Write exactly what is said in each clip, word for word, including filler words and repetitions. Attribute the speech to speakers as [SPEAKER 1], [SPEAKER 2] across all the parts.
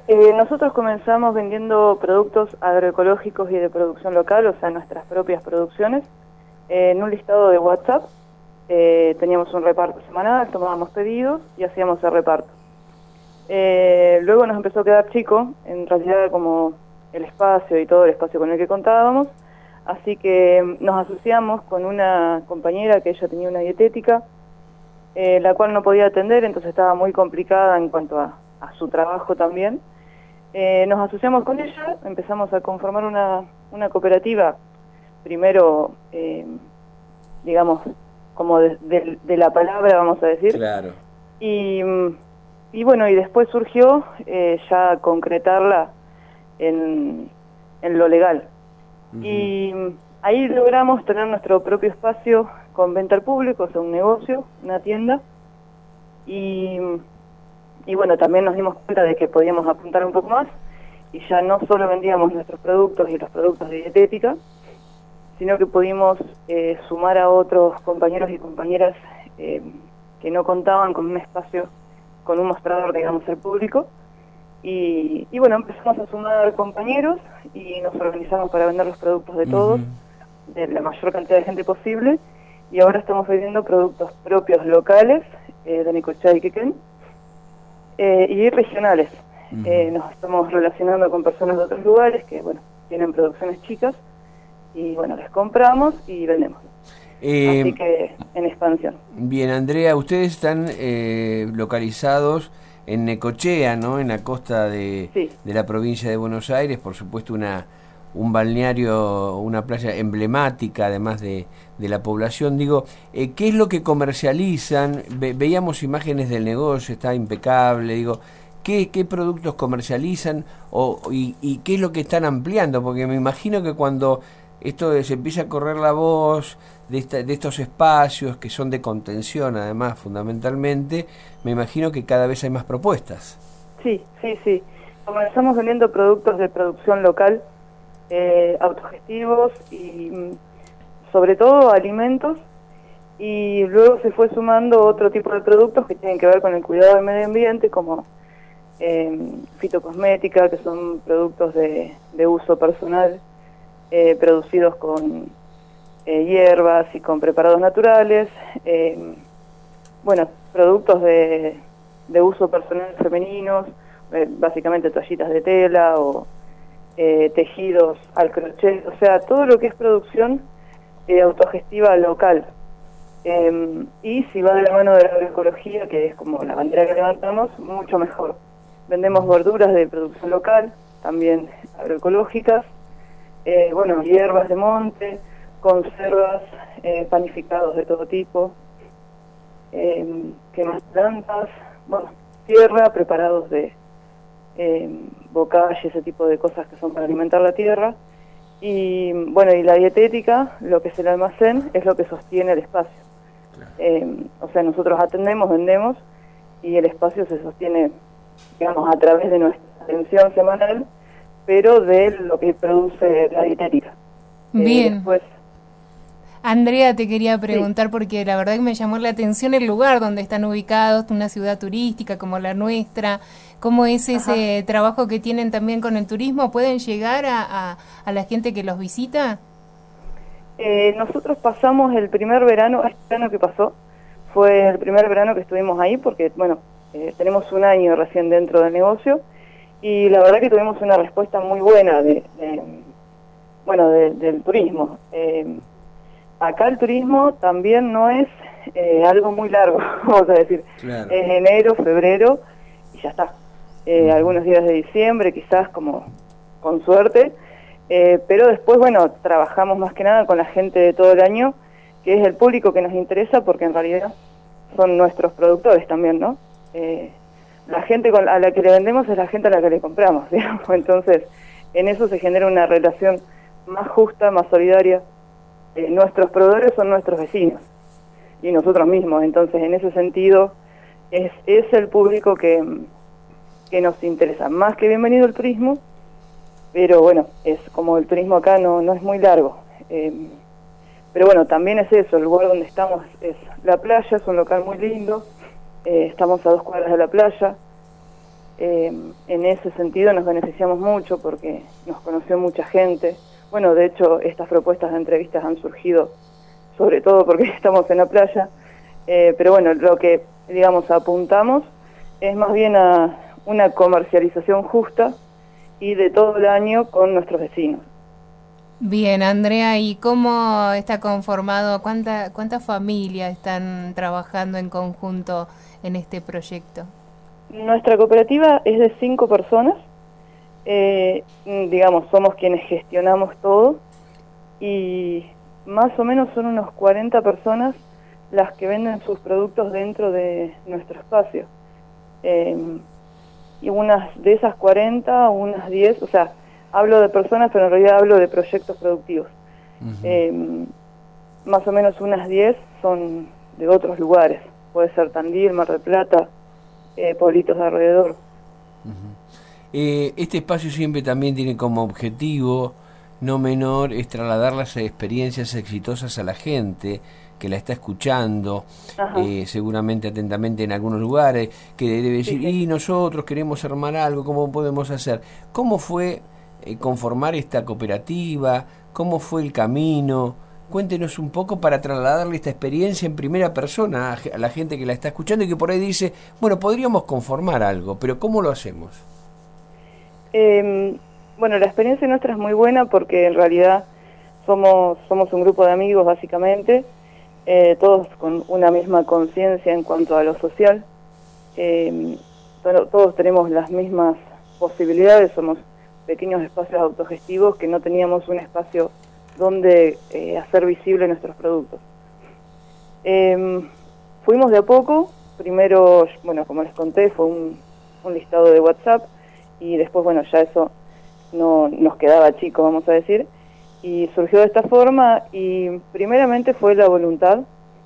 [SPEAKER 1] Eh, nosotros comenzamos vendiendo productos agroecológicos y de producción local, o sea, nuestras propias producciones, eh, en un listado de WhatsApp. Eh, teníamos un reparto semanal, tomábamos pedidos y hacíamos el reparto. Eh, luego nos empezó a quedar chico, en realidad, como el espacio y todo el espacio con el que contábamos, así que nos asociamos con una compañera que ella tenía una dietética, eh, la cual no podía atender, entonces estaba muy complicada en cuanto a, a su trabajo también. Eh, nos asociamos con ella, empezamos a conformar una, una cooperativa, primero, eh, digamos, como de, de, de la palabra, vamos a decir.
[SPEAKER 2] Claro.
[SPEAKER 1] Y, y bueno, y después surgió eh, ya concretarla en, en lo legal. Uh-huh. Y ahí logramos tener nuestro propio espacio con venta al público, o sea, un negocio, una tienda. Y, y bueno, también nos dimos cuenta de que podíamos apuntar un poco más y ya no solo vendíamos nuestros productos y los productos de dietética, sino que pudimos eh, sumar a otros compañeros y compañeras eh, que no contaban con un espacio, con un mostrador, digamos, al público. Y, y bueno, empezamos a sumar compañeros y nos organizamos para vender los productos de todos, uh-huh. de la mayor cantidad de gente posible. Y ahora estamos vendiendo productos propios locales, eh, de Necochea y Quequén, eh, y regionales. Uh-huh. Eh, nos estamos relacionando con personas de otros lugares que, bueno, tienen producciones chicas. Y bueno, les compramos y vendemos. Eh, Así que en expansión.
[SPEAKER 2] Bien, Andrea, ustedes están eh, localizados en Necochea, ¿no? En la costa de,
[SPEAKER 1] sí.
[SPEAKER 2] de la provincia de Buenos Aires, por supuesto una un balneario, una playa emblemática, además de, de la población. Digo, eh, ¿qué es lo que comercializan? Ve, veíamos imágenes del negocio, está impecable, digo... ¿Qué, ¿Qué productos comercializan o, y, y qué es lo que están ampliando? Porque me imagino que cuando esto se empieza a correr la voz de, esta, de estos espacios que son de contención, además, fundamentalmente, me imagino que cada vez hay más propuestas.
[SPEAKER 1] Sí, sí, sí. Comenzamos vendiendo productos de producción local, eh, autogestivos y sobre todo alimentos, y luego se fue sumando otro tipo de productos que tienen que ver con el cuidado del medio ambiente, como Eh, fitocosmética, que son productos de, de uso personal, eh, producidos con eh, hierbas y con preparados naturales, eh, bueno, productos de, de uso personal femeninos, eh, básicamente toallitas de tela o eh, tejidos al crochet, o sea, todo lo que es producción eh, autogestiva local. Eh, y si va de la mano de la agroecología, que es como la bandera que levantamos, mucho mejor. Vendemos verduras de producción local, también agroecológicas, eh, bueno, hierbas de monte, conservas, eh, panificados de todo tipo, eh, que más plantas, bueno, tierra, preparados de eh, bocalle, ese tipo de cosas que son para alimentar la tierra. Y bueno, y la dietética, lo que es el almacén, es lo que sostiene el espacio. Claro. Eh, o sea, nosotros atendemos, vendemos, y el espacio se sostiene, digamos, a través de nuestra atención semanal, pero de lo que produce la dietética.
[SPEAKER 3] Bien.
[SPEAKER 1] Eh, después...
[SPEAKER 3] Andrea, te quería preguntar, sí. Porque la verdad que me llamó la atención el lugar donde están ubicados, una ciudad turística como la nuestra. ¿Cómo es ese Ajá. trabajo que tienen también con el turismo? ¿Pueden llegar a, a, a la gente que los visita?
[SPEAKER 1] Eh, nosotros pasamos el primer verano, este verano que pasó, fue el primer verano que estuvimos ahí, porque, bueno, Eh, tenemos un año recién dentro del negocio y la verdad que tuvimos una respuesta muy buena de, de bueno de, del turismo. Eh, acá el turismo también no es eh, algo muy largo, vamos a decir. Claro. Es enero, febrero y ya está. Eh, uh-huh. Algunos días de diciembre, quizás como con suerte, eh, pero después, bueno, trabajamos más que nada con la gente de todo el año, que es el público que nos interesa, porque en realidad son nuestros productores también, ¿no? Eh, la gente con, a la que le vendemos es la gente a la que le compramos, digamos. Entonces, en eso se genera una relación más justa, más solidaria. Eh, nuestros proveedores son nuestros vecinos y nosotros mismos. Entonces, en ese sentido, es, es el público que, que nos interesa. Más que bienvenido el turismo, pero bueno, es como el turismo acá no, no es muy largo. Eh, pero bueno, también es eso, el lugar donde estamos es la playa, es un local muy lindo. Eh, estamos a dos cuadras de la playa, Eh, en ese sentido nos beneficiamos mucho porque nos conoció mucha gente. Bueno, de hecho, estas propuestas de entrevistas han surgido sobre todo porque estamos en la playa, eh, pero bueno, lo que, digamos, apuntamos es más bien a una comercialización justa y de todo el año con nuestros vecinos.
[SPEAKER 3] Bien, Andrea, ¿y cómo está conformado? ¿Cuánta, cuántas familias están trabajando en conjunto en este proyecto?
[SPEAKER 1] Nuestra cooperativa es de cinco personas, eh, digamos, somos quienes gestionamos todo y más o menos son unos cuarenta personas las que venden sus productos dentro de nuestro espacio. Eh, y unas de esas cuarenta, unas diez, o sea, hablo de personas, pero en realidad hablo de proyectos productivos. Uh-huh. Eh, más o menos unas diez son de otros lugares, puede ser Tandil, Mar del Plata, eh, pueblitos de alrededor.
[SPEAKER 2] Uh-huh. eh, este espacio siempre también tiene como objetivo no menor es trasladar las experiencias exitosas a la gente que la está escuchando, eh, seguramente atentamente en algunos lugares, que debe decir, sí, sí. y nosotros queremos armar algo, ¿cómo podemos hacer? ¿Cómo fue eh, conformar esta cooperativa? ¿Cómo fue el camino? Cuéntenos un poco para trasladarle esta experiencia en primera persona a, a la gente que la está escuchando y que por ahí dice, bueno, podríamos conformar algo, pero ¿cómo lo hacemos?
[SPEAKER 1] Eh, bueno, la experiencia nuestra es muy buena porque en realidad somos, somos un grupo de amigos básicamente, eh, todos con una misma conciencia en cuanto a lo social, eh, todos tenemos las mismas posibilidades, somos pequeños espacios autogestivos que no teníamos un espacio donde eh, hacer visible nuestros productos. Eh, fuimos de a poco, primero, bueno, como les conté, fue un, un listado de WhatsApp y después, bueno, ya eso no nos quedaba chico, vamos a decir, y surgió de esta forma y primeramente fue la voluntad.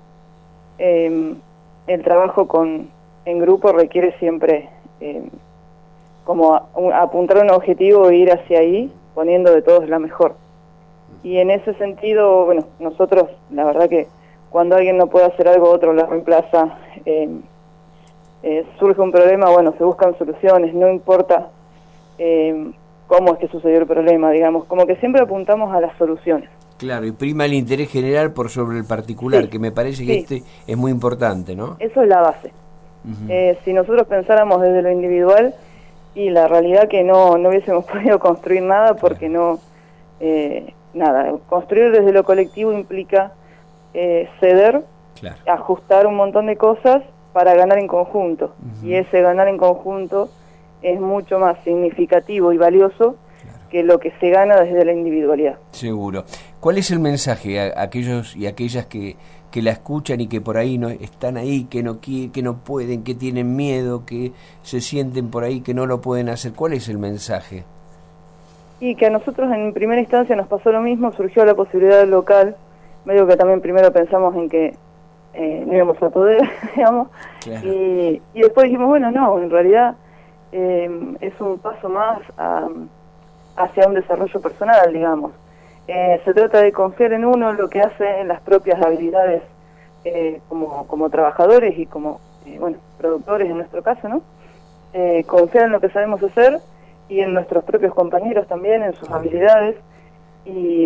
[SPEAKER 1] Eh, el trabajo con en grupo requiere siempre eh, como a, a apuntar a un objetivo e ir hacia ahí, poniendo de todos la mejor. Y en ese sentido, bueno, nosotros, la verdad que cuando alguien no puede hacer algo, otro lo reemplaza, eh, eh, surge un problema, bueno, se buscan soluciones, no importa eh, cómo es que sucedió el problema, digamos, como que siempre apuntamos a las soluciones.
[SPEAKER 2] Claro, y prima el interés general por sobre el particular, sí, que me parece que sí. Este es muy importante, ¿no?
[SPEAKER 1] Eso es la base. Uh-huh. Eh, si nosotros pensáramos desde lo individual, y la realidad que no, no hubiésemos podido construir nada porque no, eh, nada, construir desde lo colectivo implica eh, ceder, claro, ajustar un montón de cosas para ganar en conjunto, uh-huh, y ese ganar en conjunto es mucho más significativo y valioso, claro, que lo que se gana desde la individualidad.
[SPEAKER 2] Seguro. ¿Cuál es el mensaje a aquellos y aquellas que, que la escuchan y que por ahí no están ahí, que no quieren, que no pueden, que tienen miedo, que se sienten por ahí, que no lo pueden hacer? ¿Cuál es el mensaje?
[SPEAKER 1] Y que a nosotros en primera instancia nos pasó lo mismo, surgió la posibilidad del local, medio que también primero pensamos en que eh, no íbamos a poder, digamos, claro, y, y después dijimos, bueno, no, en realidad eh, es un paso más a, hacia un desarrollo personal, digamos. Eh, se trata de confiar en uno, lo que hace en las propias habilidades eh, como, como trabajadores y como, eh, bueno, productores en nuestro caso, ¿no? Eh, confiar en lo que sabemos hacer y en nuestros propios compañeros también, en sus habilidades y,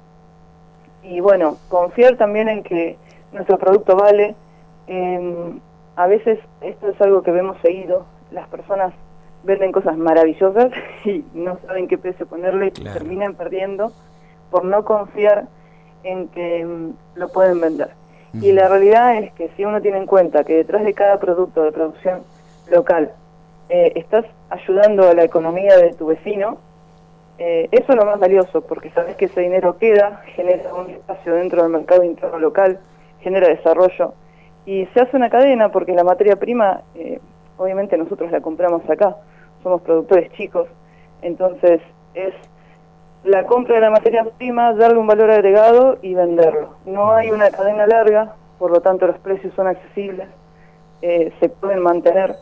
[SPEAKER 1] y bueno, confiar también en que nuestro producto vale. Eh, a veces esto es algo que vemos seguido, las personas venden cosas maravillosas y no saben qué precio ponerle, claro, y terminan perdiendo por no confiar en que um, lo pueden vender. Uh-huh. Y la realidad es que si uno tiene en cuenta que detrás de cada producto de producción local eh, estás ayudando a la economía de tu vecino, eh, eso es lo más valioso, porque sabes que ese dinero queda, genera un espacio dentro del mercado interno local, genera desarrollo, y se hace una cadena porque la materia prima, eh, obviamente nosotros la compramos acá, somos productores chicos, entonces es la compra de la materia prima, darle un valor agregado y venderlo. No hay una cadena larga, por lo tanto los precios son accesibles, eh, se pueden mantener,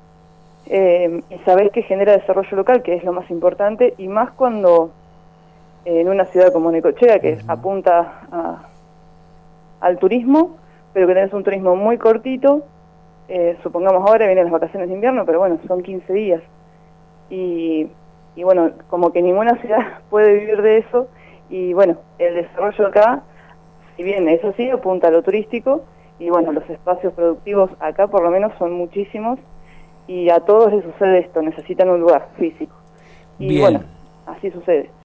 [SPEAKER 1] eh, y sabés que genera desarrollo local, que es lo más importante, y más cuando eh, en una ciudad como Necochea, que uh-huh, apunta a, al turismo, pero que tenés un turismo muy cortito, eh, supongamos ahora vienen las vacaciones de invierno, pero bueno, son quince días. y, y bueno, como que ninguna ciudad puede vivir de eso, y bueno, el desarrollo acá, si bien eso sí, apunta a lo turístico, y bueno, los espacios productivos acá por lo menos son muchísimos, y a todos les sucede esto, necesitan un lugar físico. Y
[SPEAKER 2] Bien.
[SPEAKER 1] bueno, así sucede.